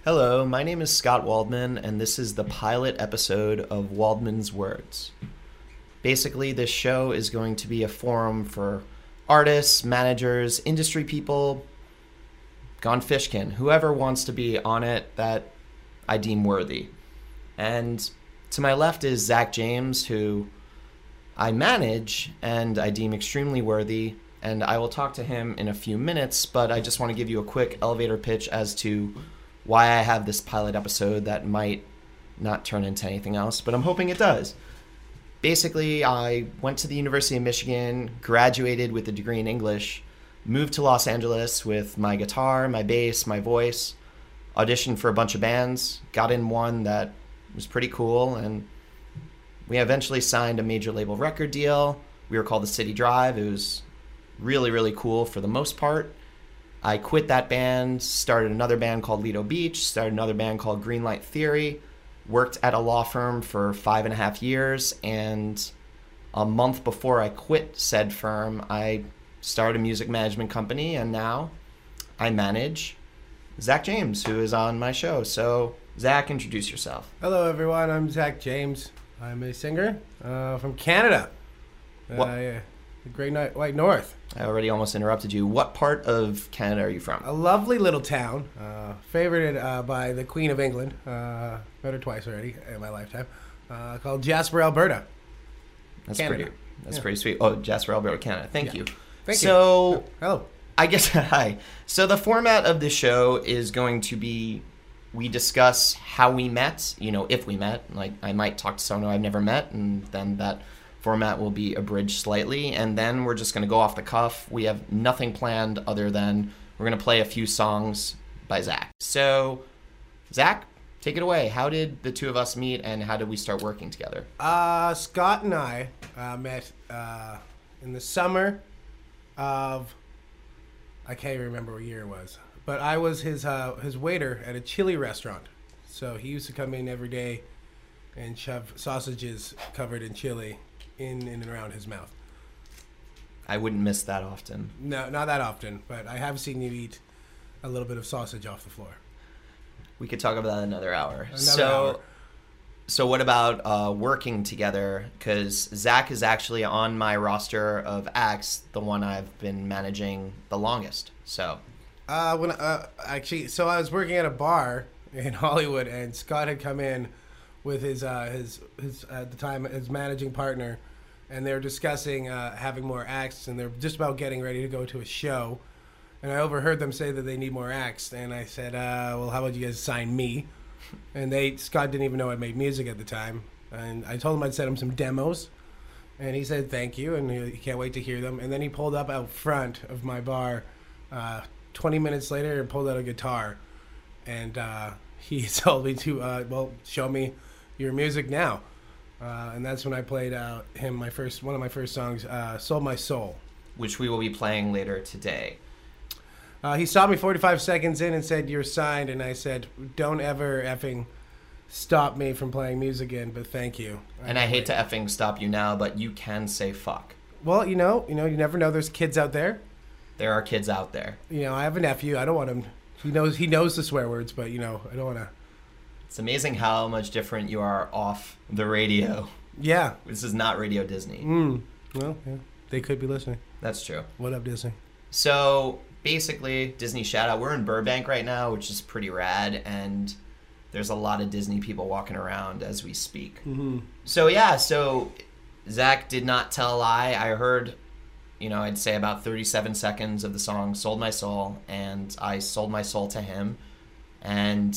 Hello, my name is Scott Waldman, and this is the pilot episode of Waldman's Words. Basically, this show is going to be a forum for artists, managers, industry people, gone fishkin, whoever wants to be on it that I deem worthy. And to my left is Zach James, who I manage and I deem extremely worthy, and I will talk to him in a few minutes, but I just want to give you a quick elevator pitch as to why I have this pilot episode that might not turn into anything else, but I'm hoping it does. Basically, I went to the University of Michigan, graduated with a degree in English, moved to Los Angeles with my guitar, my bass, my voice, auditioned for a bunch of bands, got in one that was pretty cool, and we eventually signed a major label record deal. We were called the City Drive. It was really, really cool for the most part. I quit that band, started another band called Lido Beach, started another band called Greenlight Theory, worked at a law firm for 5.5 years, and a month before I quit said firm, I started a music management company, and now I manage Zach James, who is on my show. So, Zach, introduce yourself. Hello, everyone. I'm Zach James. I'm a singer from Canada. The Great White North. I already almost interrupted you. What part of Canada are you from? A lovely little town, favorited by the Queen of England. Met her twice already in my lifetime. Called Jasper, Alberta. That's Canada. pretty sweet. Oh, Jasper, Alberta, Canada. Thank you. Thank you. So, hello. I guess, hi. So the format of this show is going to be, we discuss how we met, if we met. Like, I might talk to someone I've never met, and then that format will be abridged slightly, and then we're just going to go off the cuff. We have nothing planned other than we're going to play a few songs by Zach. So, Zach, take it away. How did the two of us meet, and how did we start working together? Scott and I met in the summer of, I can't even remember what year it was, but I was his waiter at a chili restaurant. So he used to come in every day and shove sausages covered in chili in and around his mouth. I wouldn't miss that often. No, not that often, but I have seen you eat a little bit of sausage off the floor. We could talk about that another hour. Hour. So what about working together? Because Zach is actually on my roster of acts, the one I've been managing the longest. So, I was working at a bar in Hollywood, and Scott had come in with his at the time his managing partner, and they were discussing having more acts, and they're just about getting ready to go to a show. And I overheard them say that they need more acts, and I said, well, how about you guys sign me? And Scott didn't even know I made music at the time, and I told him I'd send him some demos, and he said thank you, and he can't wait to hear them. And then he pulled up out front of my bar 20 minutes later and pulled out a guitar, and he told me to show me your music now, and that's when I played him one of my first songs, "Sold My Soul," which we will be playing later today. He stopped me 45 seconds in and said, "You're signed," and I said, "Don't ever effing stop me from playing music again, but thank you." And I hate to effing stop you now, but you can say fuck. Well, you never know. There's kids out there. There are kids out there. I have a nephew. I don't want him. He knows the swear words, but I don't want to. It's amazing how much different you are off the radio. Yeah. This is not Radio Disney. Well, yeah. They could be listening. That's true. What up, Disney? So, basically, Disney shout out. We're in Burbank right now, which is pretty rad, and there's a lot of Disney people walking around as we speak. Mm-hmm. So Zach did not tell a lie. I heard, I'd say about 37 seconds of the song Sold My Soul, and I sold my soul to him. And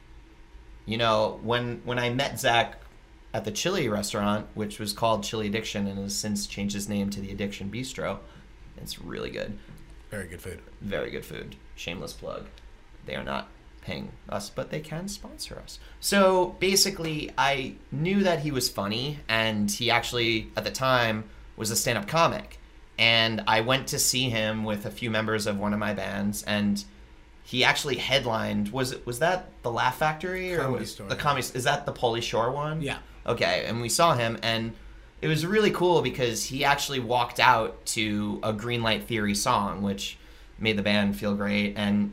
when I met Zach at the chili restaurant, which was called Chili Addiction and has since changed its name to the Addiction Bistro, it's really good. Very good food. Very good food. Shameless plug. They are not paying us, but they can sponsor us. So basically, I knew that he was funny, and he actually, at the time, was a stand-up comic. And I went to see him with a few members of one of my bands, and he actually headlined. Was that the Laugh Factory or Comedy was Store. The Comedy? Is that the Pauly Shore one? Yeah. Okay, and we saw him, and it was really cool because he actually walked out to a Greenlight Theory song, which made the band feel great, and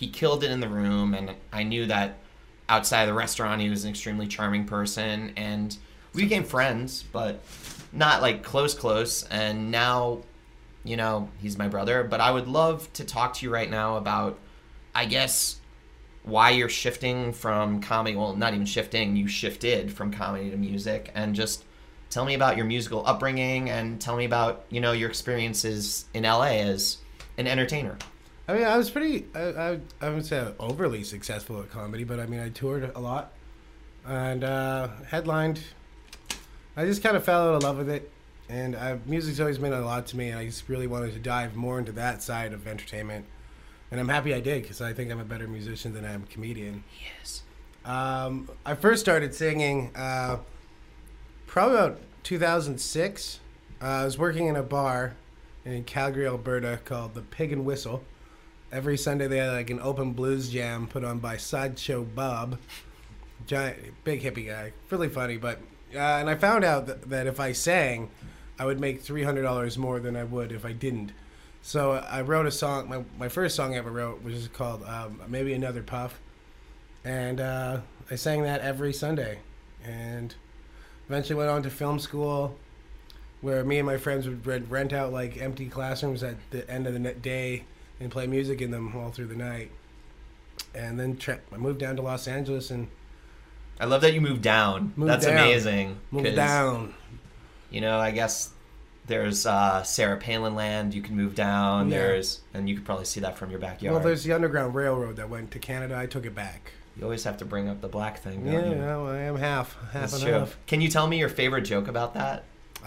he killed it in the room, and I knew that outside of the restaurant he was an extremely charming person, and we became friends, but not like close. And now, you know, he's my brother. But I would love to talk to you right now about, I guess, why you're shifting from comedy. Well, not even shifting, you shifted from comedy to music, and just tell me about your musical upbringing, and tell me about, you know, your experiences in LA as an entertainer. I mean, I was pretty, I wouldn't say overly successful at comedy, but I mean, I toured a lot and headlined. I just kind of fell out of love with it, and music's always meant a lot to me, and I just really wanted to dive more into that side of entertainment. And I'm happy I did, because I think I'm a better musician than I am a comedian. Yes. I first started singing probably about 2006. I was working in a bar in Calgary, Alberta called the Pig and Whistle. Every Sunday they had like an open blues jam put on by Sideshow Bob. Giant, big hippie guy. Really funny, but... and I found out that if I sang, I would make $300 more than I would if I didn't. So I wrote a song, my first song I ever wrote, which is called Maybe Another Puff. And I sang that every Sunday. And eventually went on to film school, where me and my friends would rent out like empty classrooms at the end of the day and play music in them all through the night. And then I moved down to Los Angeles, and I love that you moved down. That's amazing. Moved down. You know, I guess there's Sarah Palin land. You can move down. Yeah. And you could probably see that from your backyard. Well, there's the Underground Railroad that went to Canada. I took it back. You always have to bring up the black thing, don't you? Yeah, well, I am half That's and true. half. Can you tell me your favorite joke about that?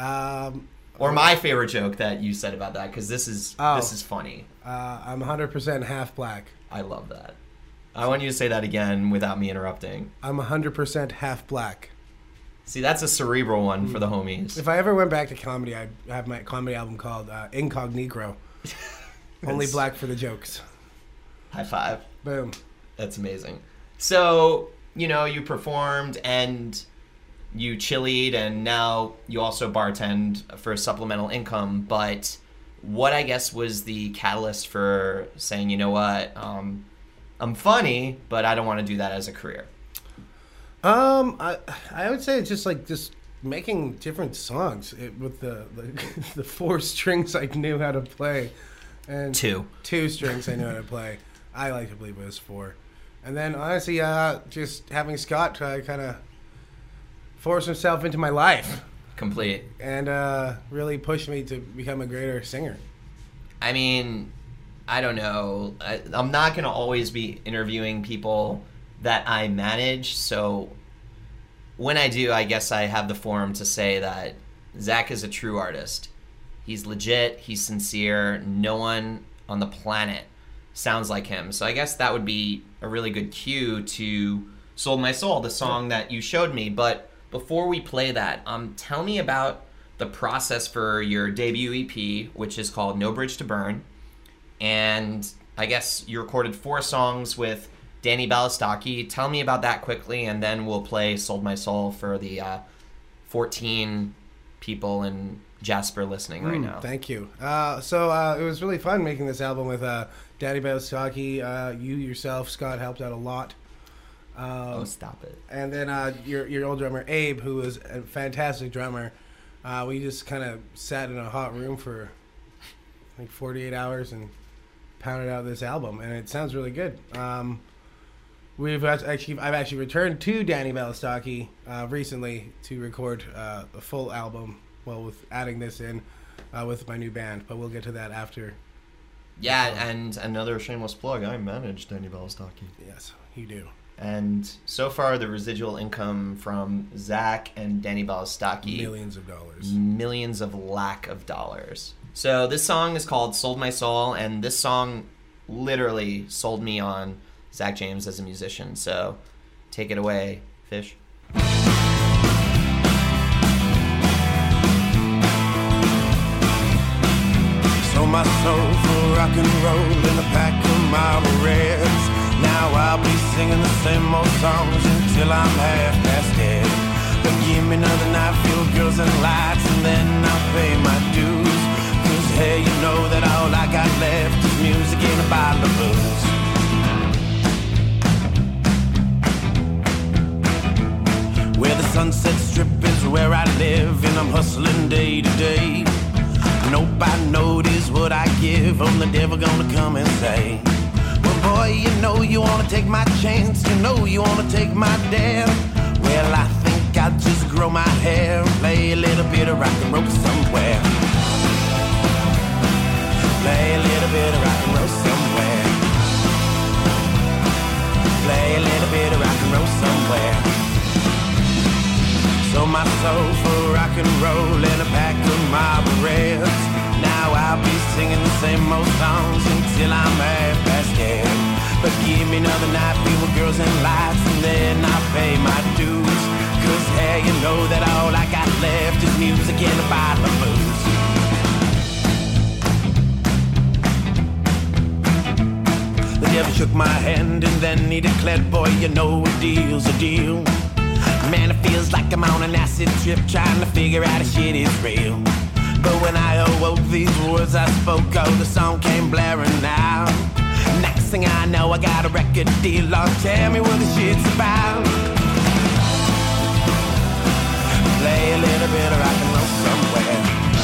Or Or my favorite joke that you said about that, because this is funny. I'm 100% half black. I love that. I want you to say that again without me interrupting. I'm 100% half black. See, that's a cerebral one for the homies. If I ever went back to comedy, I'd have my comedy album called Incognito. Only black for the jokes. High five. Boom. That's amazing. So, you know, you performed and you chilied, and now you also bartend for supplemental income. But what, I guess, was the catalyst for saying, you know what, I'm funny, but I don't want to do that as a career? I would say it's just making different songs with the 4 strings I knew how to play, and 2 strings I knew how to play. I like to believe it was 4, and then honestly, just having Scott try to kind of force himself into my life, complete, and really push me to become a greater singer. I mean, I don't know. I'm not going to always be interviewing people that I manage, so when I do, I guess I have the forum to say that Zach is a true artist. He's legit, he's sincere, no one on the planet sounds like him. So I guess that would be a really good cue to Sold My Soul, the song that you showed me. But before we play that, tell me about the process for your debut EP, which is called No Bridge to Burn. And I guess you recorded 4 songs with Danny Balestocki. Tell me about that quickly, and then we'll play Sold My Soul for the 14 people in Jasper listening right now. Thank you. So it was really fun making this album with Danny Balestocki. You yourself, Scott, helped out a lot. Stop it. And then your old drummer, Abe, who was a fantastic drummer. We just kind of sat in a hot room for like 48 hours and pounded out this album, and it sounds really good. I've actually returned to Danny Balestocki recently to record a full album. Well, with adding this in with my new band, but we'll get to that after. Yeah, and another shameless plug: I manage Danny Balestocki. Yes, you do. And so far, the residual income from Zach and Danny Balestocki, millions of dollars, millions of lack of dollars. So this song is called "Sold My Soul," and this song literally sold me on Zach James as a musician. So take it away, Fish. Sold my soul for rock and roll in a pack of Marlboro Reds. Now I'll be singing the same old songs until I'm half past dead. But give me another night filled with girls and lights, and then I'll pay my dues. 'Cause hey, you know that all I got left is music and a bottle of booze. Sunset Strip is where I live, and I'm hustling day to day. Nobody notice what I give. I'm the devil gonna come and say, well, boy, you know you wanna take my chance. You know you wanna take my dare. Well, I think I'll just grow my hair and play a little bit of rock and roll somewhere. Play a little bit of rock and roll somewhere. Play a little bit of rock and roll somewhere. Sold my soul for rock and roll and a pack of Marlboro Reds. Now I'll be singing the same old songs until I'm half past dead. But give me another night filled with girls and lights, and then I'll pay my dues. Cause hey, you know that all I got left is music and a bottle of booze. The devil shook my hand and then he declared, boy, you know a deal's a deal. Man, it feels like I'm on an acid trip trying to figure out if shit is real. But when I awoke, these words I spoke, oh, the song came blaring out. Next thing I know, I got a record deal. Oh, tell me what the shit's about. Play a little bit of rock and roll somewhere.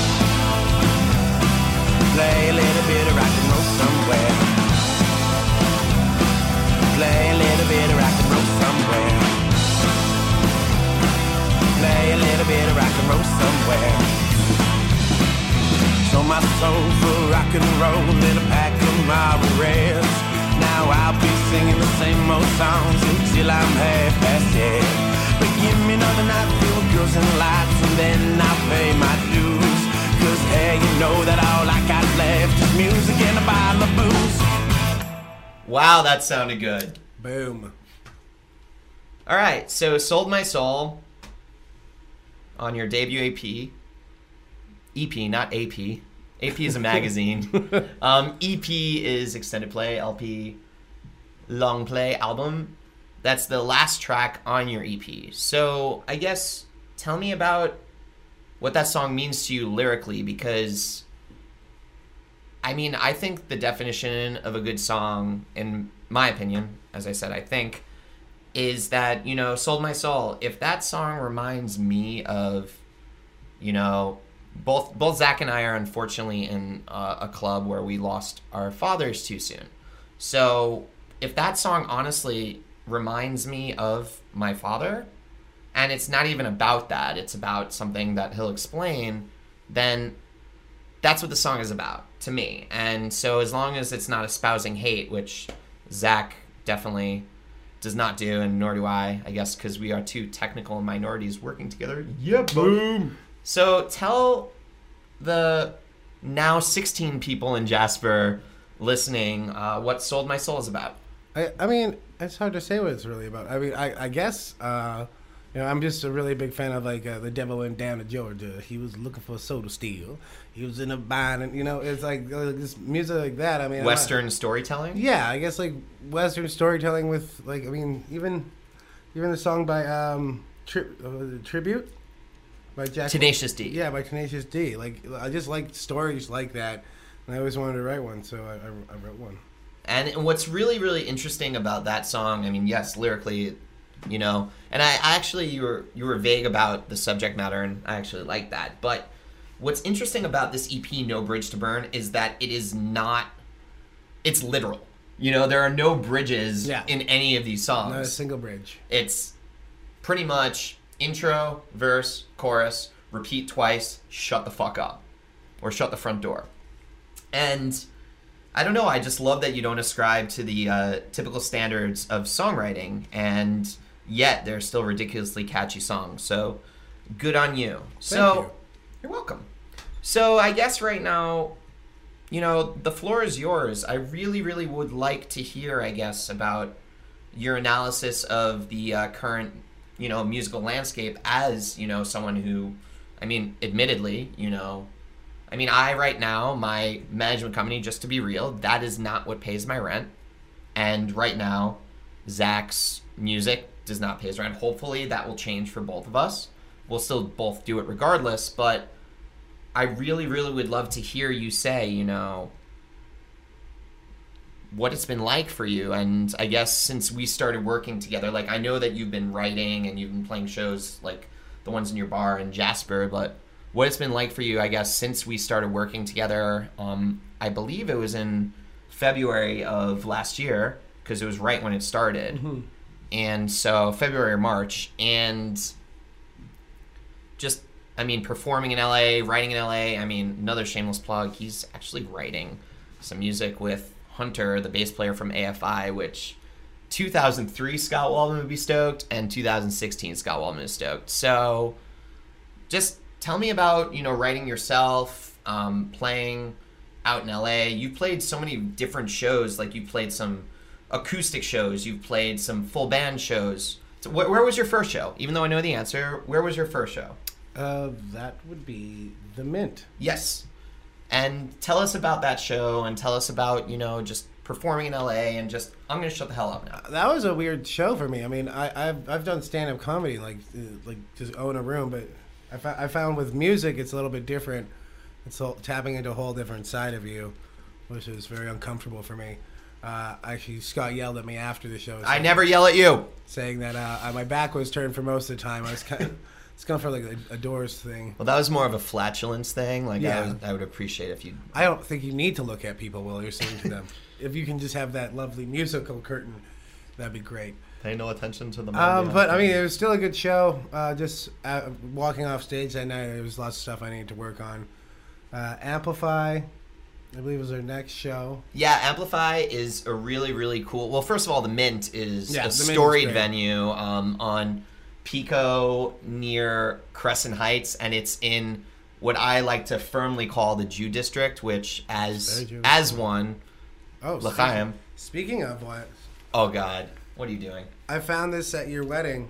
Play a little bit of rock and roll somewhere. Play a little bit of rock and roll somewhere. Play a little bit of rock and roll somewhere. Sold my soul for rock and roll in a pack of Marlboro Reds. Now I'll be singing the same old songs until I'm half past dead. But give me another night filled with girls and lights, and then I'll pay my dues. Cause hey, you know that all I got left is music and a bottle of booze. Wow, that sounded good. Boom. All right, so Sold My Soul on your debut EP, not AP. AP is a magazine. EP is extended play, LP, long play, album. That's the last track on your EP. So I guess tell me about what that song means to you lyrically, because I mean, I think the definition of a good song, in my opinion, as I said, I think, is that, you know, Sold My Soul. If that song reminds me of, you know, both Zach and I are unfortunately in a club where we lost our fathers too soon. So if that song honestly reminds me of my father, and it's not even about that, it's about something that he'll explain, then that's what the song is about to me. And so as long as it's not espousing hate, which Zach definitely does not do, and nor do I guess, because we are two technical minorities working together. Yeah, boom. So tell the now 16 people in Jasper listening what Sold My Soul is about. I mean, it's hard to say what it's really about. I mean, I guess, you know, I'm just a really big fan of, like, The Devil Went Down to Georgia. He was looking for a soda steal. He was in a bind, and, you know, it's like this music like that. I mean, Western storytelling? Yeah, I guess, like, Western storytelling with, like, I mean, even the song by Tribute by Jack Tenacious D. Yeah, by Tenacious D. Like, I just like stories like that, and I always wanted to write one, so I wrote one. And what's really, really interesting about that song, I mean, yes, lyrically, you know, and I actually, you were vague about the subject matter, and I actually like that. But what's interesting about this EP, No Bridge to Burn, is that it is not, it's literal. You know, there are no bridges in any of these songs. Not a single bridge. It's pretty much intro, verse, chorus, repeat twice, shut the fuck up. Or shut the front door. And I don't know, I just love that you don't ascribe to the typical standards of songwriting, and yet they're still ridiculously catchy songs. So, good on you. Thank you. You're welcome. So, I guess right now, you know, the floor is yours. I really, really would like to hear, I guess, about your analysis of the current, you know, musical landscape as, you know, someone who, I mean, admittedly, you know, I mean, right now, my management company, just to be real, that is not what pays my rent. And right now, Zach's music does not pay his rent. Hopefully, that will change for both of us. We'll still both do it regardless, but I really, really would love to hear you say, you know, what it's been like for you. And I guess since we started working together, like, I know that you've been writing and you've been playing shows, like, the ones in your bar in Jasper, but what it's been like for you, I guess, since we started working together. I believe it was in February of last year, because it was right when it started. Mm-hmm. And so February or March, and just, I mean, performing in LA, writing in LA. I mean, another shameless plug, he's actually writing some music with Hunter, the bass player from AFI, which 2003 Scott Waldman would be stoked, and 2016 Scott Waldman is stoked. So just tell me about, writing yourself, playing out in LA. You've played so many different shows, like you played some acoustic shows, you've played some full band shows. So where was your first show? Even though I know the answer, where was your first show? That would be the Mint. Yes. And tell us about that show, and tell us about, just performing in LA, and just, I'm going to shut the hell up now. That was a weird show for me. I mean, I've done stand-up comedy, like just own a room, but I found with music it's a little bit different. It's tapping into a whole different side of you, which is very uncomfortable for me. Actually, Scott yelled at me after the show. I never yell at you. Saying that my back was turned for most of the time. I was kind of... It's going for like a Doors thing. Well, that was more of a flatulence thing. Like, yeah. I would appreciate if you... I don't think you need to look at people while you're singing to them. If you can just have that lovely musical curtain, that'd be great. Pay no attention to the... But, I mean, it was still a good show. Just walking off stage that night, there was lots of stuff I needed to work on. Amplify, I believe, was our next show. Yeah, Amplify is a really, really cool... Well, first of all, the Mint is a Mint storied venue on Pico near Crescent Heights, and it's in what I like to firmly call the Jew district, which as one... Oh, L'chaim. Speaking of what? Oh, God. What are you doing? I found this at your wedding,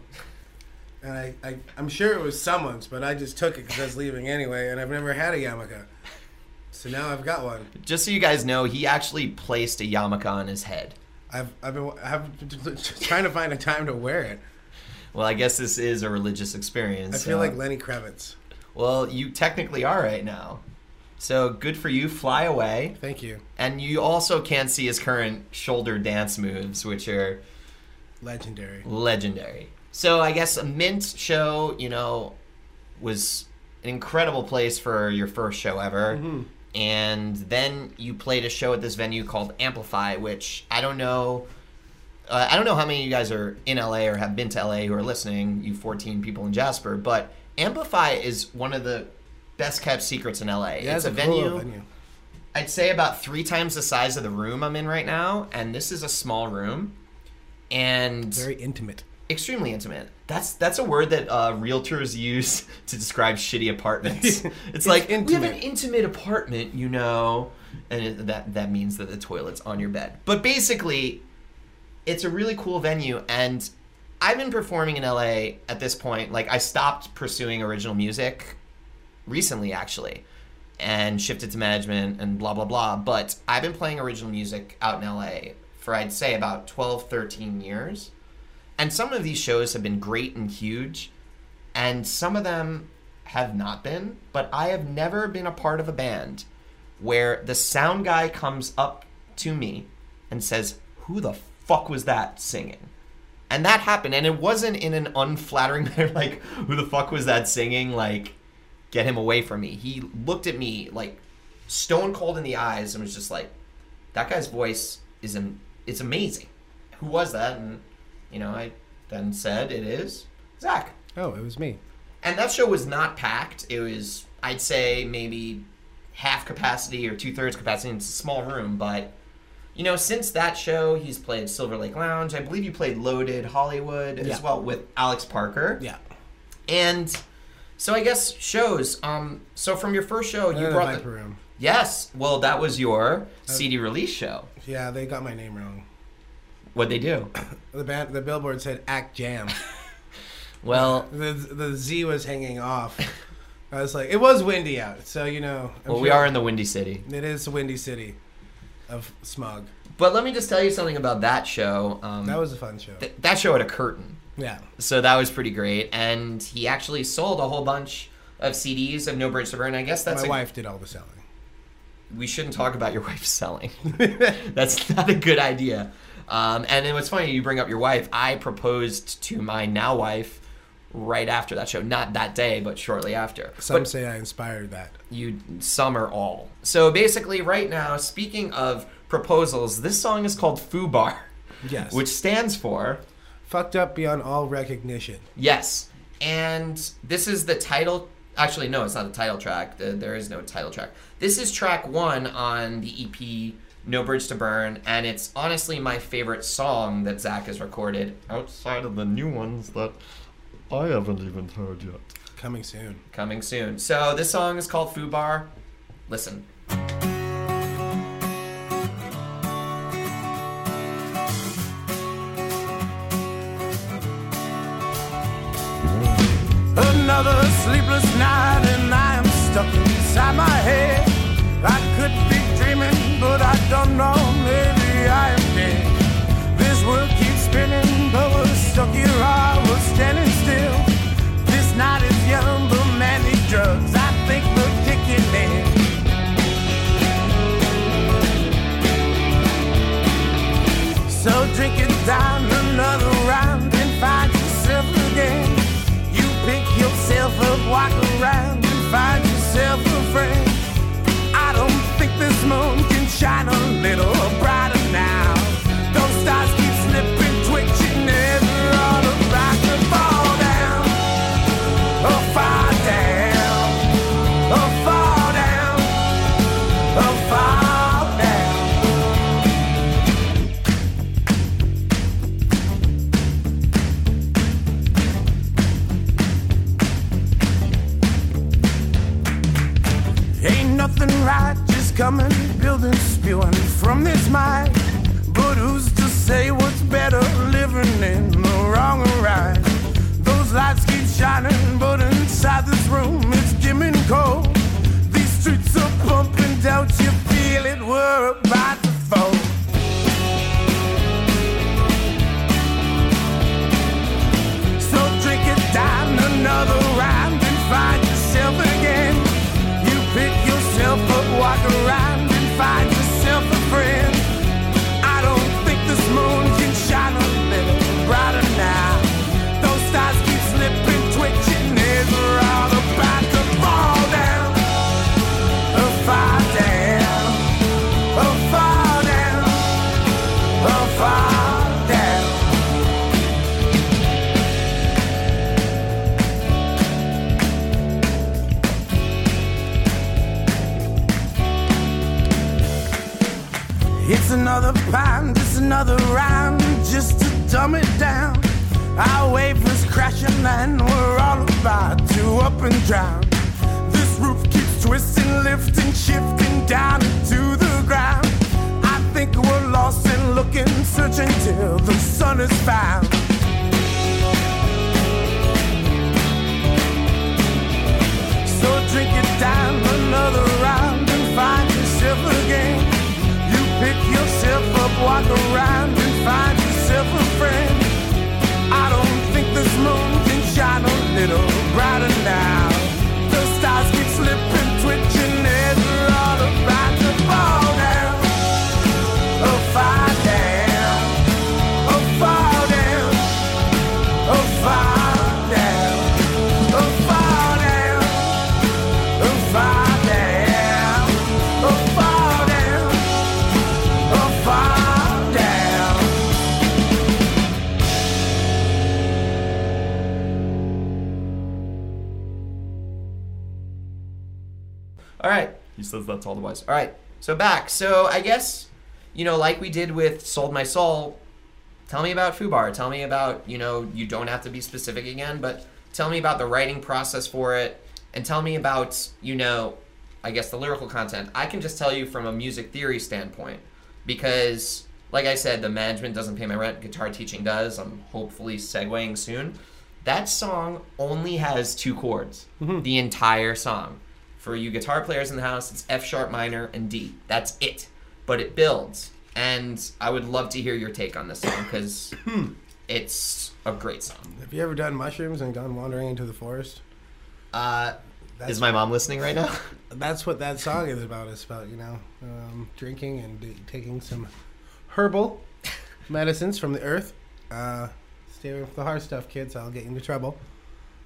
and I'm sure it was someone's, but I just took it because I was leaving anyway, and I've never had a yarmulke. So now I've got one. Just so you guys know, he actually placed a yarmulke on his head. I've been trying to find a time to wear it. Well, I guess this is a religious experience. I feel like Lenny Kravitz. Well, you technically are right now. So good for you. Fly away. Thank you. And you also can't see his current shoulder dance moves, which are... Legendary. So I guess a Mint show, was an incredible place for your first show ever. Mm-hmm. And then you played a show at this venue called Amplify, which I don't know... I don't know how many of you guys are in LA or have been to LA who are listening, you 14 people in Jasper, but Amplify is one of the best kept secrets in LA. Yeah, it's a venue. I'd say about 3 times the size of the room I'm in right now, and this is a small room. And very intimate. Extremely intimate. That's a word that realtors use to describe shitty apartments. It's like, intimate. We have an intimate apartment, and that means that the toilet's on your bed. But basically... It's a really cool venue, and I've been performing in LA at this point. Like, I stopped pursuing original music recently, actually, and shifted to management and blah, blah, blah. But I've been playing original music out in LA for, I'd say, about 12, 13 years. And some of these shows have been great and huge, and some of them have not been. But I have never been a part of a band where the sound guy comes up to me and says, "Who the fuck was that singing?" And that happened, and it wasn't in an unflattering manner, like, "Who the fuck was that singing?" Like, get him away from me. He looked at me, like, stone cold in the eyes, and was just like, that guy's voice it's amazing. Who was that? And, I then said, it is Zach. Oh, it was me. And that show was not packed. It was, I'd say, maybe half capacity or 2/3 capacity. It's a small room, but... since that show, he's played Silver Lake Lounge. I believe you played Loaded Hollywood as well with Alex Parker. Yeah. And so I guess shows. So from your first show, you brought Viper Room. Yes. Well, that was your CD release show. Yeah, they got my name wrong. What'd they do? The billboard said Act Jam. Well, the Z was hanging off. I was like, it was windy out, so we are in the Windy City. It is the Windy City of smog. But let me just tell you something about that show. That was a fun show. That show had a curtain. Yeah. So that was pretty great. And he actually sold a whole bunch of CDs of No Bridge to Burn. I guess that's... My wife did all the selling. We shouldn't talk about your wife selling. That's not a good idea. And then what's funny, you bring up your wife. I proposed to my now wife right after that show. Not that day, but shortly after. Some say I inspired that. Some or all. So basically, right now, speaking of proposals, this song is called FUBAR. Yes. Which stands for... Fucked Up Beyond All Recognition. Yes. And this is the title... Actually, no, it's not the title track. There is no title track. This is track 1 on the EP No Bridge to Burn, and it's honestly my favorite song that Zach has recorded outside of the new ones that I haven't even heard yet. Coming soon. Coming soon. So this song is called FUBAR. Listen. Another sleepless night and I am stuck inside my head. I could be dreaming, but I don't know, maybe I am dead. This world keeps spinning, but we're stuck here, we're standing still. This night is young, but man, these drugs, I think we're kicking in. So drink it down another round and find yourself again. You pick yourself up, walk around and find yourself a friend. I don't think this moon can shine a little brighter now. Those stars keep slipping, twitching, and they're all about to fall down. Oh, fall down. Oh, fall down. Oh, fall down. Ain't nothing right, just coming, building, spewing from this mind. But who's to say what's better, living in the wrong or right? Those lights keep shining, but inside this room it's dim and cold. These streets are pumping, don't you feel it? We're about to fall. So drink it down another round and find yourself again. You pick yourself up, walk around and find yourself a friend. I don't think this moon can shine a little brighter now. Those stars keep slipping, twitching, they're all about to fall down. Oh, fall down. Oh, fall down. Oh, fall down. It's another pound, it's another round, just to dumb it down. Our wave was crashing and we're all about to up and drown. This roof keeps twisting, lifting, shifting down into the ground. I think we're lost and looking, searching till the sun is found. So drink it down another round and find yourself again. Pick yourself up, walk around and find yourself a friend. I don't think this moon can shine a little brighter now. The stars keep slipping, twitching, they're all about to fall down. Oh, fall down. Oh, fall down. Oh, fall down. Oh, fall down. Oh, fall down. Oh, fall down. All right. He says that's all the wise. All right. So back. So I guess, like we did with Sold My Soul, tell me about FUBAR. Tell me about, you don't have to be specific again, but tell me about the writing process for it. And tell me about, I guess the lyrical content. I can just tell you from a music theory standpoint. Because, like I said, the management doesn't pay my rent. Guitar teaching does. I'm hopefully segueing soon. That song only has 2 chords. Mm-hmm. The entire song. For you guitar players in the house, it's F sharp minor and D. That's it. But it builds. And I would love to hear your take on this song because it's a great song. Have you ever done mushrooms and gone wandering into the forest? Is my mom listening right now? That's what that song is about. It's about, drinking and taking some herbal medicines from the earth. Stay away from the hard stuff, kids. I'll get you into trouble.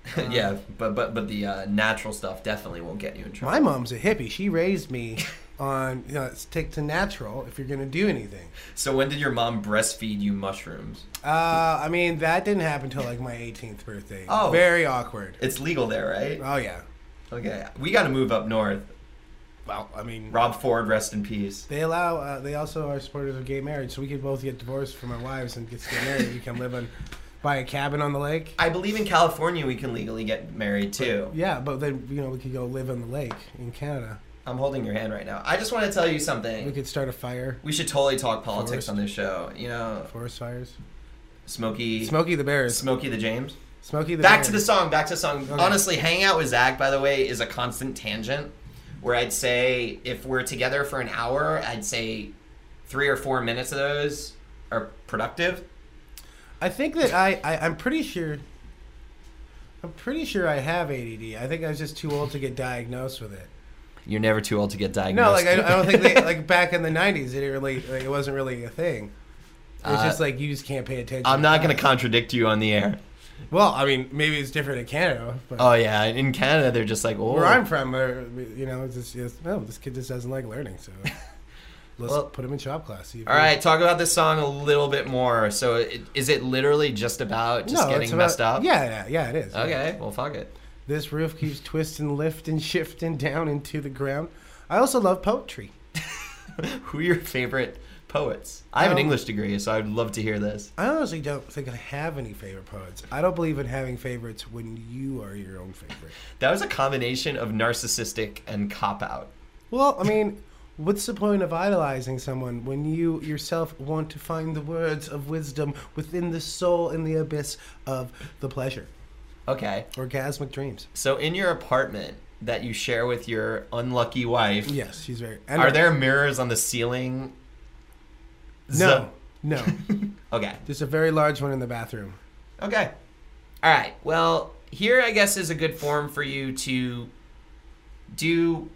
Yeah, but the natural stuff definitely won't get you in trouble. My mom's a hippie. She raised me on stick to natural if you're gonna do anything. So when did your mom breastfeed you mushrooms? I mean that didn't happen until like my 18th birthday. Oh. Very awkward. It's legal there, right? Oh yeah. Okay, we got to move up north. Well, I mean, Rob Ford, rest in peace. they allow. They also are supporters of gay marriage, so we could both get divorced from our wives and get married. We can live buy a cabin on the lake. I believe in California we can legally get married too. Yeah, but then we could go live on the lake in Canada. I'm holding your hand right now. I just want to tell you We something. could start a fire. We should totally talk politics Forest. on this show. You know, Forest fires. Smokey Smokey the Bears. Smokey the James. Smokey the Back Bears. to the song. Okay. Honestly, hanging out with Zach, by the way, is a constant tangent. Where I'd say if we're together for an hour, I'd say 3 or 4 minutes of those are productive. I think that I'm pretty sure. I'm pretty sure I have ADD. I think I was just too old to get diagnosed with it. You're never too old to get No, diagnosed. like I don't think they like back in the '90s. It wasn't really a thing. It's just like you just can't pay attention. I'm not going to contradict you on the air. Well, I mean, maybe it's different in Canada. But Oh yeah, in Canada they're just like, oh. where I'm from, it's just no. This kid just doesn't like learning, so let's Well, put him in shop class. See if All right, talk about this song a little bit more. So, is it literally just about just No, it's getting about- messed up? Yeah, it is. Okay, well, fuck it. This roof keeps twisting, lifting, shifting down into the ground. I also love poetry. Who are your favorite poets? I have an Um, English degree, so I'd love to hear this. I honestly don't think I have any favorite poets. I don't believe in having favorites when you are your own favorite. That was a combination of narcissistic and cop out. Well, I mean, what's the point of idolizing someone when you yourself want to find the words of wisdom within the soul in the abyss of the pleasure? Okay, Orgasmic dreams. so in your apartment that you share with your unlucky wife, Yes, she's very... are there mirrors on the ceiling? No. No. Okay. There's a very large one in the bathroom. Okay. All right. Well, here I guess is a good forum for you to do,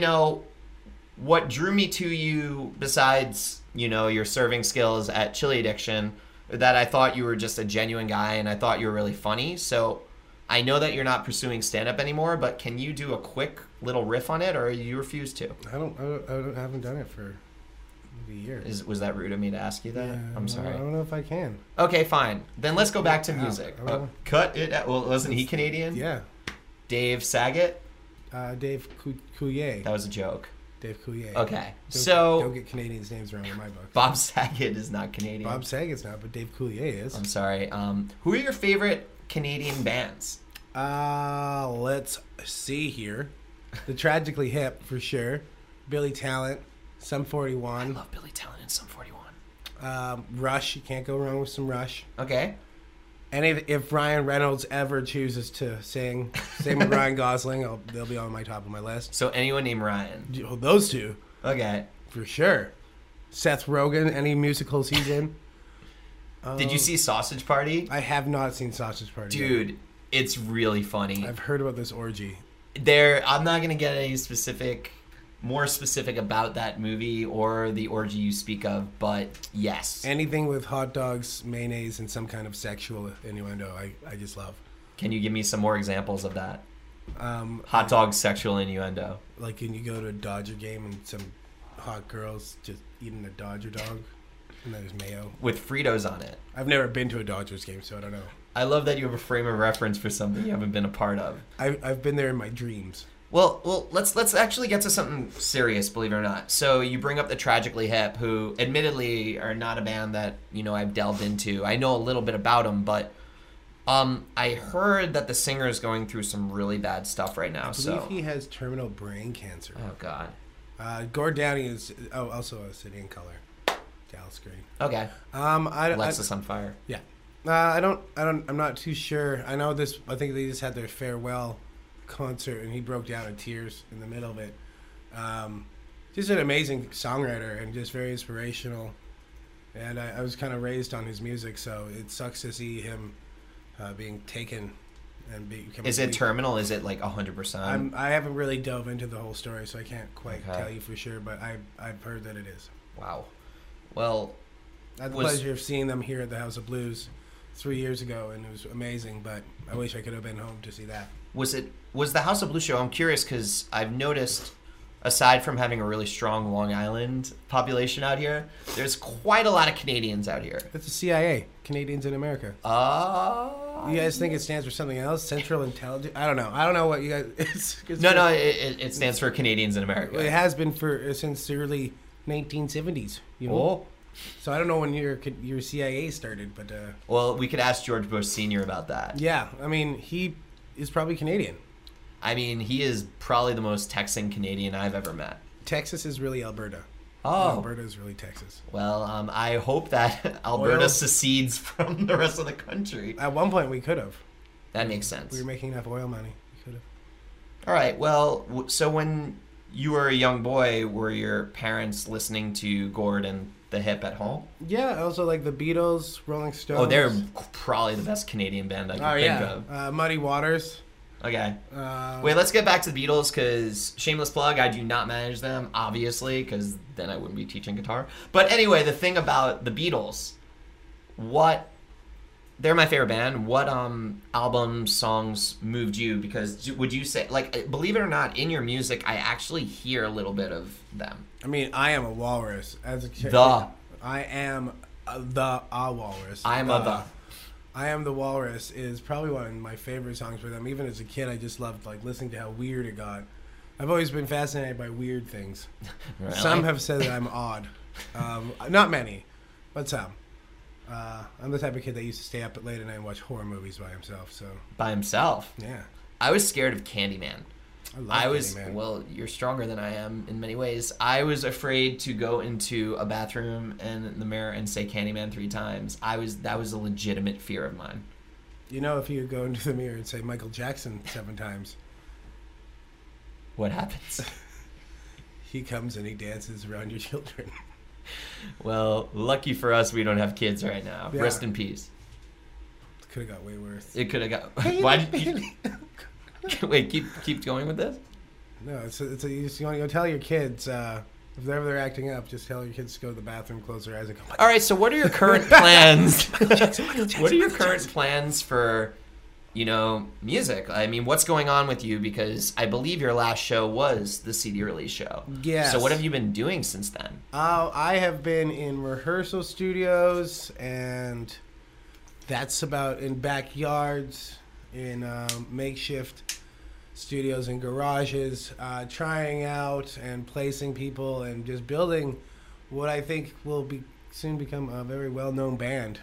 what drew me to you besides, your serving skills at Chili Addiction, that I thought you were just a genuine guy and I thought you were really funny. So I know that you're not pursuing stand-up anymore, but can you do a quick little riff on it or you refuse to? I haven't done it for maybe a year. Was that rude of me to ask you that? Yeah, I'm sorry. I don't know if I can. Okay, fine. Then let's go back to Yeah, music. I don't know. Cut it out. Well, wasn't he Canadian? Yeah. Dave Saget? Dave Coulier. That was a joke. Dave Coulier. Okay. Don't So get Canadians' names wrong in my book. Bob Saget is not Canadian. Bob Saget's not, but Dave Coulier is. I'm sorry. Who are your favorite Canadian bands? Let's see here. The Tragically Hip, for sure. Billy Talent. Sum I 41. love Billy Talent and Sum 41. Rush. You can't go wrong with some Rush. Okay. And if Ryan Reynolds ever chooses to sing, same with Ryan Gosling, they'll be on my top of my list. So anyone named Ryan. Oh, those two, Okay. for sure. Seth Rogen, any musicals he's in. Did you see Sausage Party? I have not seen Sausage Party. yet. Dude, it's really funny. I've heard about this orgy. I'm not going to get any more specific about that movie or the orgy you speak of, but yes. Anything with hot dogs, mayonnaise, and some kind of sexual innuendo, I just love. Can you give me some more examples of that? Um, Hot dog sexual innuendo. Like when you go to a Dodger game and some hot girls just eating a Dodger dog, and there's mayo. With Fritos on it. I've never been to a Dodgers game, so I don't know. I love that you have a frame of reference for something you haven't been a part of. I've been there in my dreams. Well, let's actually get to something serious, believe it or not. So you bring up the Tragically Hip, who admittedly are not a band that, I've delved into. I know a little bit about them, but I heard that the singer is going through some really bad stuff right now. I believe he has terminal brain cancer. Oh God. Gord Downie is also a City in Color. Dallas Green. Okay. Alexis on Fire. Yeah. I'm not too sure. I know this. I think they just had their farewell concert, and he broke down in tears in the middle of it. Just an amazing songwriter and just very inspirational. And I was kind of raised on his music, so it sucks to see him being taken and becoming. Is it terminal? Is it like 100%? I haven't really dove into the whole story, so I can't quite Okay. tell you for sure. But I've heard that it is. Wow. Well, I had the Was- pleasure of seeing them here at the House of Blues 3 years ago, and it was amazing. But I wish I could have been home to see that. Was the House of Blues show? I'm curious because I've noticed, aside from having a really strong Long Island population out here, there's quite a lot of Canadians out here. It's the CIA, Canadians in America. You guys think it stands for something else? Central Intelligence? I don't know. I don't know what you guys. No, it stands for Canadians in America. It has been since the early 1970s. You know? Oh. So I don't know when your CIA started, but Well, we could ask George Bush Sr. about that. yeah, I mean he is probably Canadian. I mean, he is probably the most Texan Canadian I've ever met. Texas is really Alberta. Oh. Alberta is really Texas. Well, I hope that Alberta Oil. secedes from the rest of the country. At one point, we could have. That makes sense. We were making enough oil money. We could have. All right. Well, so when you were a young boy, were your parents listening to Gord and the Hip at home? Yeah, also like the Beatles, Rolling Stones. Oh, they're probably the best Canadian band I can think of. Muddy Waters. Okay. Wait, let's get back to the Beatles because, shameless plug, I do not manage them, obviously, because then I wouldn't be teaching guitar. But anyway, the thing about the Beatles, they're my favorite band. What albums, songs moved you? Because would you say, like, believe it or not, in your music, I actually hear a little bit of them. I mean, I am a walrus. As a kid, I am the walrus. I am I Am the Walrus is probably one of my favorite songs for them. Even as a kid, I just loved like listening to how weird it got. I've always been fascinated by weird things. Really? Some have said that I'm odd. Not many, but some. I'm the type of kid that used to stay up late at night and watch horror movies by himself. So By himself? yeah, I was scared of Candyman. I was. Candyman. Well, you're stronger than I am in many ways. I was afraid to go into a bathroom and in the mirror and say Candyman 3 times. That was a legitimate fear of mine. You know, if you go into the mirror and say Michael Jackson 7 times, What happens? he comes and he dances around your children. Well, lucky for us, we don't have kids right now. Yeah. Rest in peace. Could have got way worse. It could have got. Why did you? Wait, keep going with this. No, you want to tell your kids if they're acting up, just tell your kids to go to the bathroom, close their eyes, and come. All right. So, what are your current plans? What are your current plans for, music? I mean, what's going on with you? Because I believe your last show was the CD release show. Yes. So, what have you been doing since then? I have been in rehearsal studios, and that's about in backyards, in makeshift studios and garages, trying out and placing people and just building what I think will soon become a very well-known band.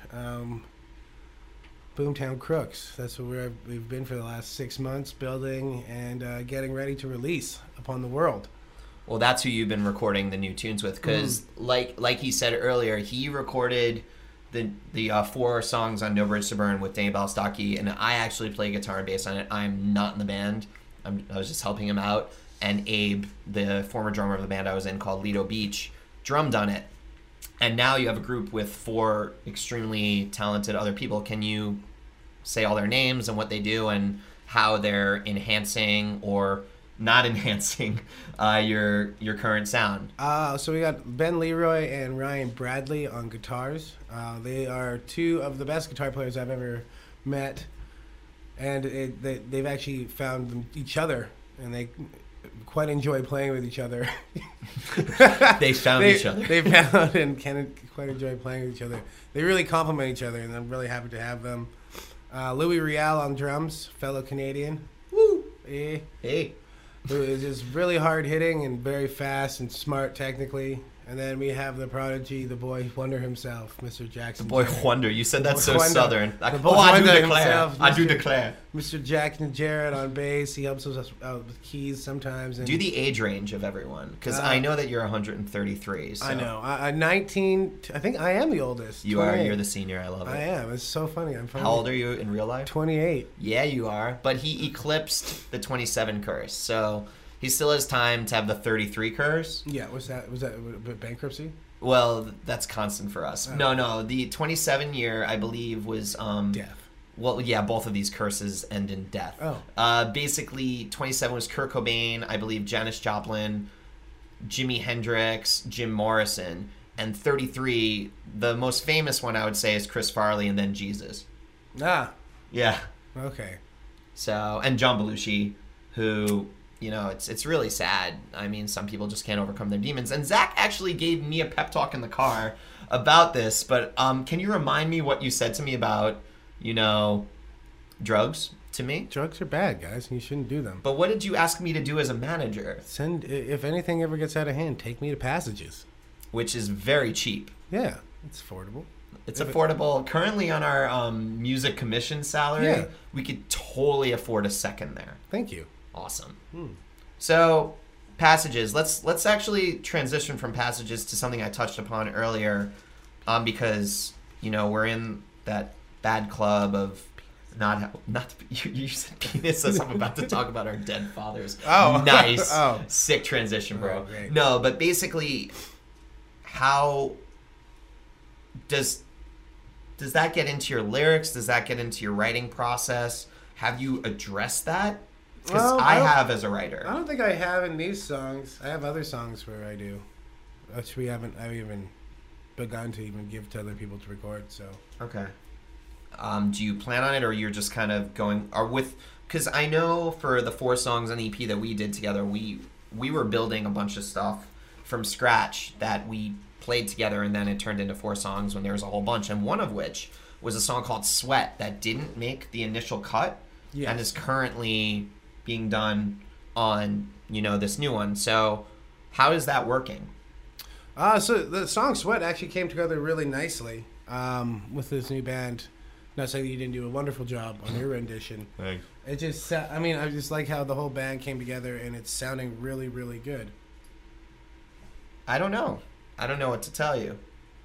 Boomtown Crooks. That's where we've been for the last 6 months, building and getting ready to release upon the world. Well, that's who you've been recording the new tunes with, because like he said earlier, he recorded the 4 songs on No Bridge to Burn with Dane Balstocki, and I actually play guitar and bass on it. I'm not in the band. I was just helping him out. And Abe, the former drummer of the band I was in called Lido Beach, drummed on it. And now you have a group with 4 extremely talented other people. Can you say all their names and what they do and how they're enhancing or not enhancing your current sound? So we got Ben Leroy and Ryan Bradley on guitars. They are 2 of the best guitar players I've ever met, and they've actually found each other, and they quite enjoy playing with each other. They found each other. They found and can quite enjoy playing with each other. They really complement each other, and I'm really happy to have them. Louis Rial on drums, fellow Canadian. Woo! Hey. Who is just really hard hitting and very fast and smart technically. And then we have the prodigy, the boy wonder himself, Mr. Jackson. The boy Jarrett. wonder. You said that's so Wonder. southern. Like, The boy I do wonder declare. himself, I do Mr. declare. Mr. Jackson Jarrett on bass. He helps us out with keys sometimes. And Do the age range of everyone, because I know that you're 133. So I know. I 19. I think I am the oldest. You are. 28. You're the senior. I love it. I am. It's so funny. I'm funny. How old are you in real life? 28. Yeah, you are. But he eclipsed the 27 curse, so he still has time to have the 33 curse. Yeah. Was that bankruptcy? Well, that's constant for us. Oh. No. The 27 year, I believe, was Death. Well, yeah, both of these curses end in death. Oh. Basically, 27 was Kurt Cobain, I believe Janis Joplin, Jimi Hendrix, Jim Morrison, and 33, the most famous one I would say is Chris Farley and then Jesus. Ah, Yeah. okay. So, and John Belushi, who, you know, it's really sad. I mean, some people just can't overcome their demons. And Zach actually gave me a pep talk in the car about this. But can you remind me what you said to me about, you know, drugs to me? Drugs are bad, guys. You shouldn't do them. But what did you ask me to do as a manager? If anything ever gets out of hand, take me to Passages. Which is very cheap. Yeah, it's affordable. It's affordable. Currently on our music commission salary, Yeah. we could totally afford a second there. Thank you. Awesome. So, Passages. Let's actually transition from Passages to something I touched upon earlier, because you know we're in that bad club of not you said penis as I'm about to talk about our dead fathers. Oh. Nice. Oh. Sick transition, bro. Oh, great. No, but basically, how does that get into your lyrics? Does that get into your writing process? Have you addressed that? Because Well, I I don't- have as a writer. I don't think I have in these songs. I have other songs where I do, which I haven't even begun to even give to other people to record. So Okay. Do you plan on it, or you're just kind of going, or with? Because I know for the 4 songs on the EP that we did together, we were building a bunch of stuff from scratch that we played together, and then it turned into 4 songs when there was a whole bunch, and one of which was a song called "Sweat" that didn't make the initial cut, Yes. and is currently being done on this new one. So, how is that working? So the song "Sweat" actually came together really nicely with this new band. Not saying that you didn't do a wonderful job on your rendition. Thanks. It just, I just like how the whole band came together and it's sounding really, really good. I don't know what to tell you.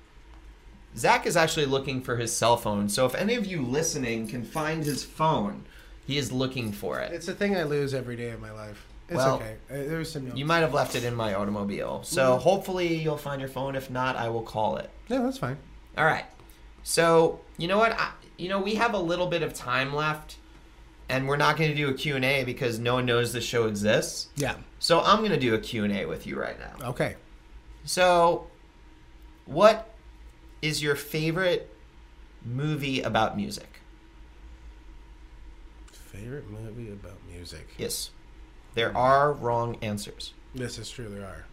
Zach is actually looking for his cell phone, so if any of you listening can find his phone, he is looking for it. It's a thing I lose every day of my life. It's Well, okay. There's some notes. You might have left it in my automobile, so hopefully you'll find your phone. If not, I will call it. Yeah, that's fine. All right. So, you know what? We have a little bit of time left, and we're not going to do a Q&A because no one knows the show exists. Yeah. So I'm going to do a Q&A with you right now. Okay. So, what is your favorite movie about music? Favorite movie about music? Yes. There are wrong answers. This is true. There are.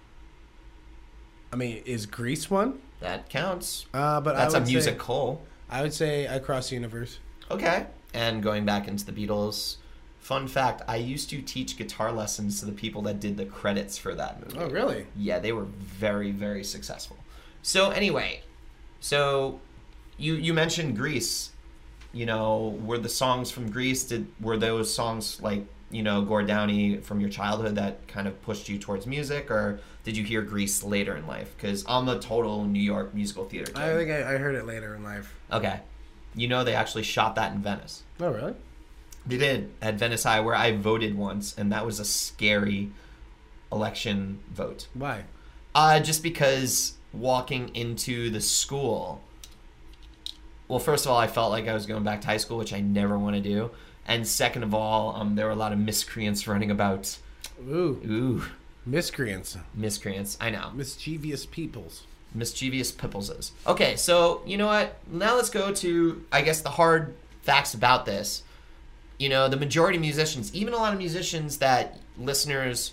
I mean, is Grease one? That counts. But That's I a would say, musical. I would say Across the Universe. Okay. And going back into the Beatles, fun fact, I used to teach guitar lessons to the people that did the credits for that movie. Oh, really? Yeah, they were very, very successful. So anyway, you mentioned Grease. Were the songs from Grease, were those songs like, Gord Downey from your childhood that kind of pushed you towards music, or did you hear Grease later in life? Because I'm a total New York musical theater kid. I think I heard it later in life. Okay. They actually shot that in Venice. Oh, really? They did, at Venice High, where I voted once, and that was a scary election vote. Why? Just because walking into the school, well, first of all, I felt like I was going back to high school, which I never want to do. And second of all, there were a lot of miscreants running about. Ooh. Miscreants. Miscreants, I know. Mischievous peoples. Mischievous pippleses. Okay, so, you know what? Now let's go to, I guess, the hard facts about this. The majority of musicians, even a lot of musicians that listeners,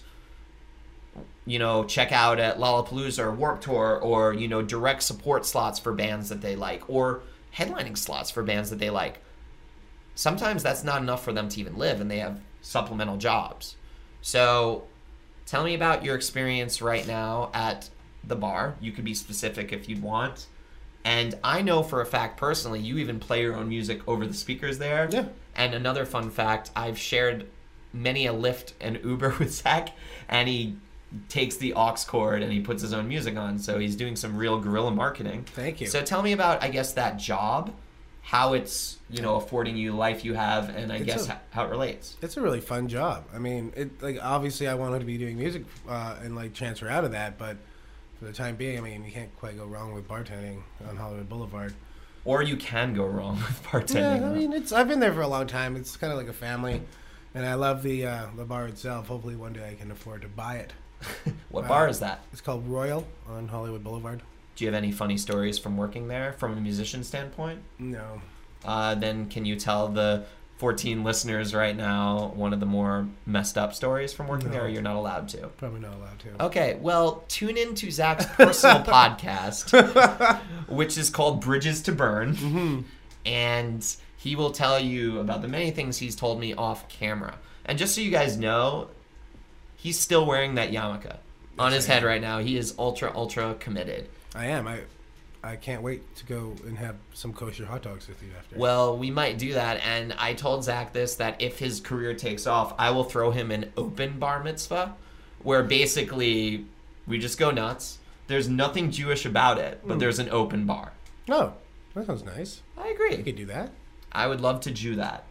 check out at Lollapalooza or Warped Tour, or, direct support slots for bands that they like, or headlining slots for bands that they like. Sometimes that's not enough for them to even live, and they have supplemental jobs. So tell me about your experience right now at the bar. You could be specific if you'd want. And I know for a fact, personally, you even play your own music over the speakers there. Yeah. And another fun fact, I've shared many a Lyft and Uber with Zach, and he takes the aux cord and he puts his own music on. So he's doing some real guerrilla marketing. Thank you. So tell me about, I guess, that job, how it's, affording you life you have, and I guess how it relates. It's a really fun job. I mean, obviously I wanted to be doing music and transfer out of that, but for the time being, I mean, you can't quite go wrong with bartending on Hollywood Boulevard. Or you can go wrong with bartending. Yeah, I mean, I've been there for a long time. It's kind of like a family, and I love the bar itself. Hopefully one day I can afford to buy it. What bar is that? It's called Royal on Hollywood Boulevard. Do you have any funny stories from working there from a musician standpoint? No. then can you tell the 14 listeners right now one of the more messed up stories from working there, or you're not allowed to? Probably not allowed to. Okay, well, tune in to Zach's personal podcast, which is called Bridges to Burn, and he will tell you about the many things he's told me off camera. And just so you guys know, he's still wearing that yarmulke on his head right now. He is ultra committed. I am. I can't wait to go and have some kosher hot dogs with you after. Well, we might do that, and I told Zach this, that if his career takes off, I will throw him an open bar mitzvah, where basically we just go nuts. There's nothing Jewish about it, but there's an open bar. Oh, that sounds nice. I agree. You could do that. I would love to Jew that.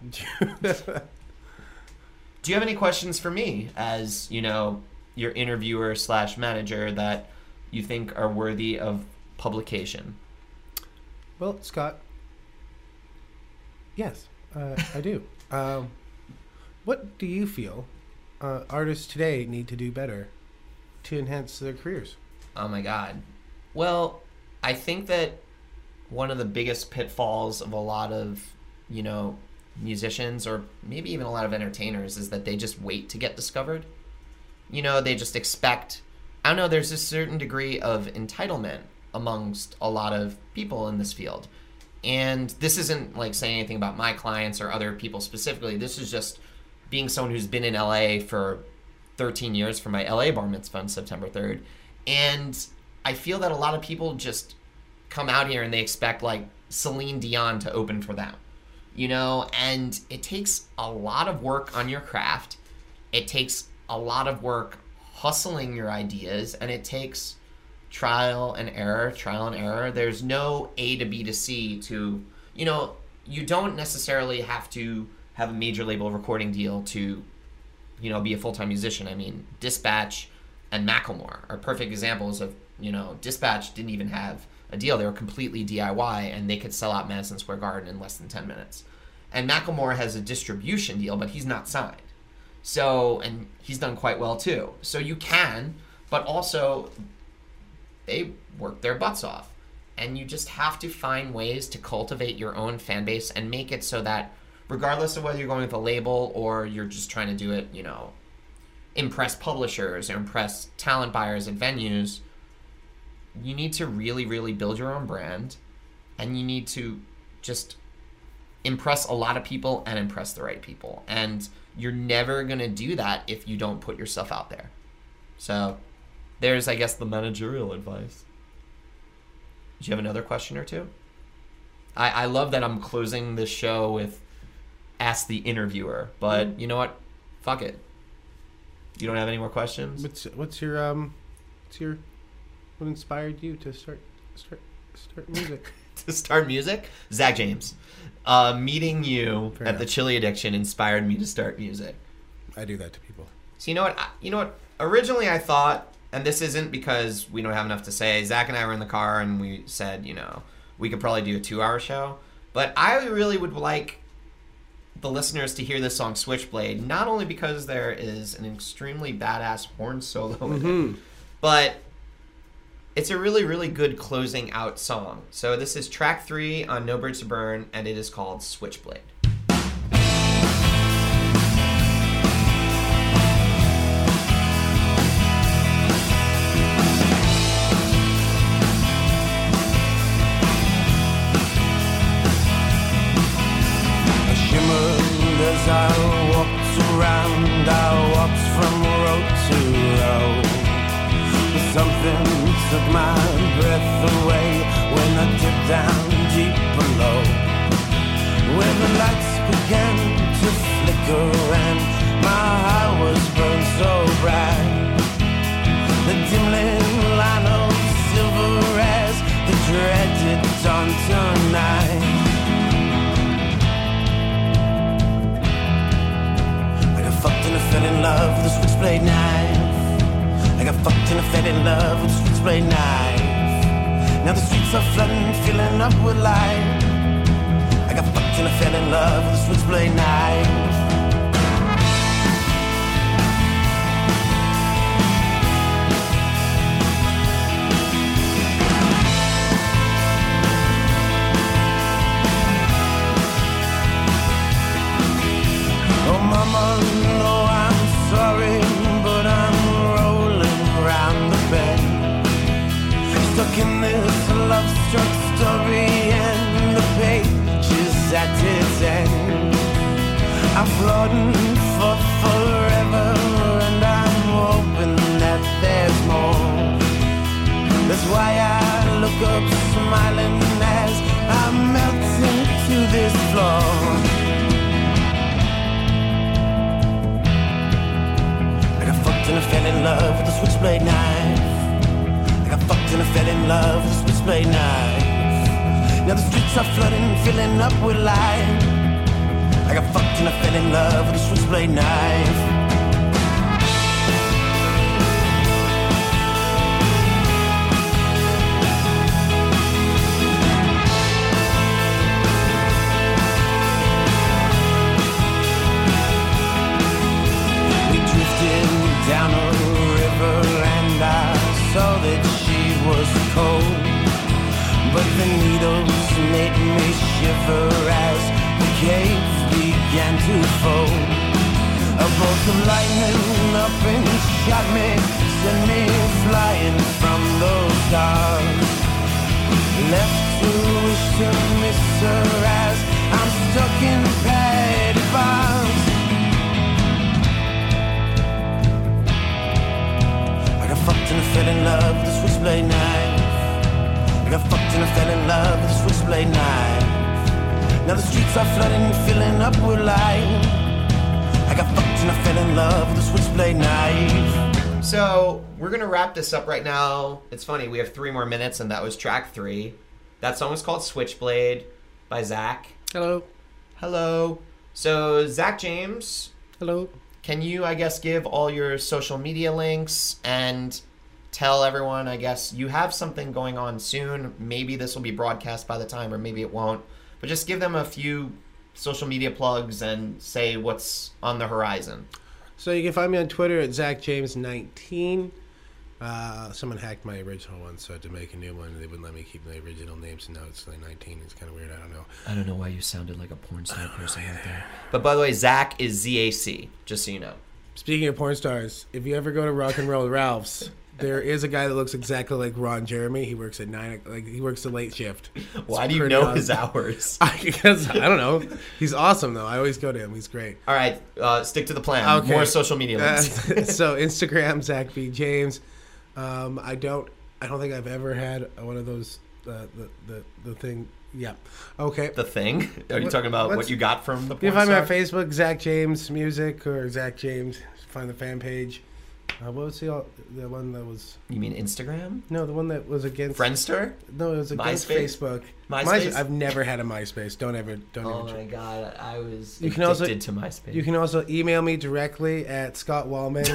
Do you have any questions for me as, your interviewer / manager that you think are worthy of publication? Well, Scott, yes, I do. What do you feel artists today need to do better to enhance their careers? Oh my God. Well, I think that one of the biggest pitfalls of a lot of, musicians, or maybe even a lot of entertainers, is that they just wait to get discovered. They just expect, I don't know, there's a certain degree of entitlement amongst a lot of people in this field. And this isn't like saying anything about my clients or other people specifically. This is just being someone who's been in LA for 13 years for my LA bar mitzvah on September 3rd. And I feel that a lot of people just come out here and they expect like Celine Dion to open for them, and it takes a lot of work on your craft. It takes a lot of work hustling your ideas, and it takes trial and error. There's no A to B to C to, you don't necessarily have to have a major label recording deal to, be a full-time musician. I mean, Dispatch and Macklemore are perfect examples of, Dispatch didn't even have a deal. They were completely DIY, and they could sell out Madison Square Garden in less than 10 minutes. And Macklemore has a distribution deal, but he's not signed. So, and he's done quite well too. So you can, but also they work their butts off. And you just have to find ways to cultivate your own fan base and make it so that regardless of whether you're going with a label or you're just trying to do it, impress publishers or impress talent buyers at venues, you need to really, really build your own brand, and you need to just impress a lot of people and impress the right people. And you're never going to do that if you don't put yourself out there. So there's, I guess, the managerial advice. Do you have another question or two? I love that I'm closing this show with Ask the Interviewer, but you know what? Fuck it. You don't have any more questions? What inspired you to start music? To start music? Zach James. Meeting you Fair at enough. the Chili Addiction inspired me to start music. I do that to people. So you know what? Originally I thought, and this isn't because we don't have enough to say, Zach and I were in the car and we said, we could probably do a 2-hour show. But I really would like the listeners to hear this song Switchblade, not only because there is an extremely badass horn solo in it, but it's a really, really good closing out song. So this is track 3 on No Bridge to Burn, and it is called Switchblade. As I walked around, I walked from road to road. Something took my breath away when I dipped down deep below, where the lights began to flicker and my heart was burned so bright. The dim-lit line of silver as the dreaded dawn tonight. Fucked and I fell in love with a switchblade knife. I got fucked and I fell in love with a switchblade knife. Now the streets are flooding, filling up with light. I got fucked and I fell in love with a switchblade knife. are floating for forever, and I'm hoping that there's more. That's why I look up smiling as I melt into this floor. I got fucked and I fell in love with a switchblade knife. I got fucked and I fell in love with a switchblade knife. Now the streets are flooding, filling up with light. I got fucked and I fell in love with a switchblade knife. We drifted down a river and I saw that she was cold. But the needles made me shiver as the caves began to fold. A bolt of lightning up and shot me, sent me flying from those stars. Left to wish to miss her as I'm stuck in paddy bars. I got fucked and I fell in love with a switchblade knife. I got fucked and I fell in love with a switchblade knife. Now the streets are flooding, filling up with light. I got fucked and I fell in love with a switchblade knife. So we're gonna wrap this up right now. It's funny, we have 3 more minutes, and that was track 3. That song was called Switchblade by Zach. Hello. Hello. So Zach James, Hello. can you, I guess, give all your social media links and tell everyone, I guess, you have something going on soon. Maybe this will be broadcast by the time, or maybe it won't. But just give them a few social media plugs and say what's on the horizon. So you can find me on Twitter at ZachJames19. Someone hacked my original one, so I had to make a new one. They wouldn't let me keep my original name, so now it's like 19. It's kind of weird. I don't know. I don't know why you sounded like a porn star person right there. But by the way, Zach is ZAC, just so you know. Speaking of porn stars, if you ever go to Rock and Roll Ralph's, there is a guy that looks exactly like Ron Jeremy. He works at 9. Like he works the late shift. Why do you know his hours? Because I don't know. He's awesome though. I always go to him. He's great. All right, stick to the plan. Okay. More social media links. So Instagram, Zach B. James. I don't think I've ever had one of those. The thing. Yeah. Okay. The thing? Are you talking about what you got from the porn You find me star? on Facebook, Zach James Music, or Zach James. Find the fan page. What was the one that was? You mean Instagram? No, the one that was against Friendster? No, it was against MySpace? Facebook. MySpace? I've never had a MySpace. Don't ever. Oh my god, I was You can addicted to MySpace. You can also email me directly at Scott Wallman.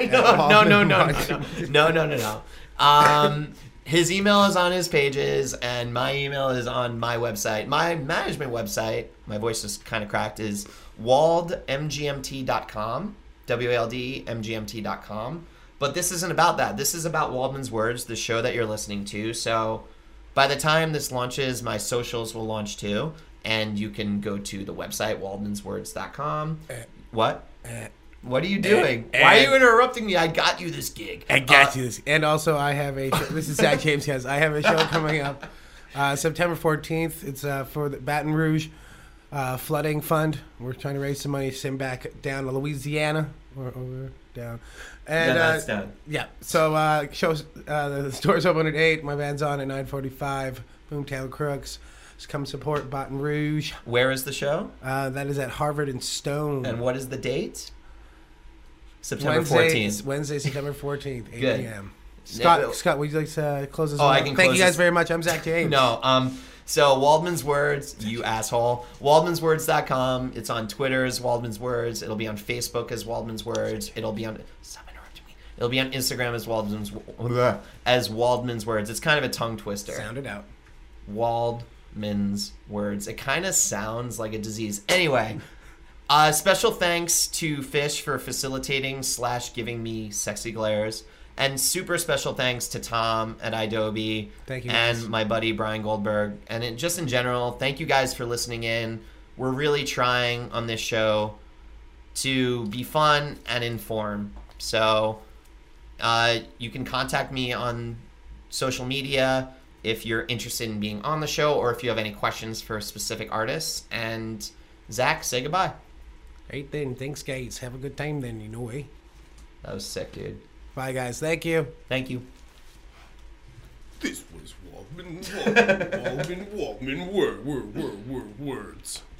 No. His email is on his pages, and my email is on my website. My management website, my voice is kind of cracked, is waldmgmt.com. WALDMGMT.com. But this isn't about that. This is about Waldman's Words, the show that you're listening to. So by the time this launches, my socials will launch too. And you can go to the website, waldmanswords.com. What? What are you doing? Why are you interrupting me? I got you this gig. I got you this. And also, I have a show. This is Zach James, guys. I have a show coming up September 14th. It's for the Baton Rouge Flooding Fund. We're trying to raise some money to send back down to Louisiana. Or over, down. And, that's down. Yeah. So, shows, the store's open at 8. My band's on at 9:45. Boomtown Crooks. Just come support Baton Rouge. Where is the show? That is at Harvard and Stone. And what is the date? September 14th. Wednesday, September 14th, 8 Good. a.m. Scott, would you like to close this one? I can Thank close you guys this. very much. I'm Zach James. No, so Waldman's Words, you asshole. Waldmanswords.com. It's on Twitter as Waldman's Words. It'll be on Facebook as Waldman's Words. It'll be on stop interrupting me. It'll be on Instagram as Waldman's Words. It's kind of a tongue twister. Sound it out. Waldman's Words. It kind of sounds like a disease. Anyway, special thanks to Fish for facilitating / giving me sexy glares. And super special thanks to Tom at iDoby. Thank you, And guys. my buddy Brian Goldberg. And just in general, thank you guys for listening in. We're really trying on this show to be fun and inform. So you can contact me on social media if you're interested in being on the show or if you have any questions for specific artists. And Zach, say goodbye. Right then. Thanks, guys. Have a good time then, eh? That was sick, dude. Bye, guys. Thank you. Thank you. This was Waldman Words.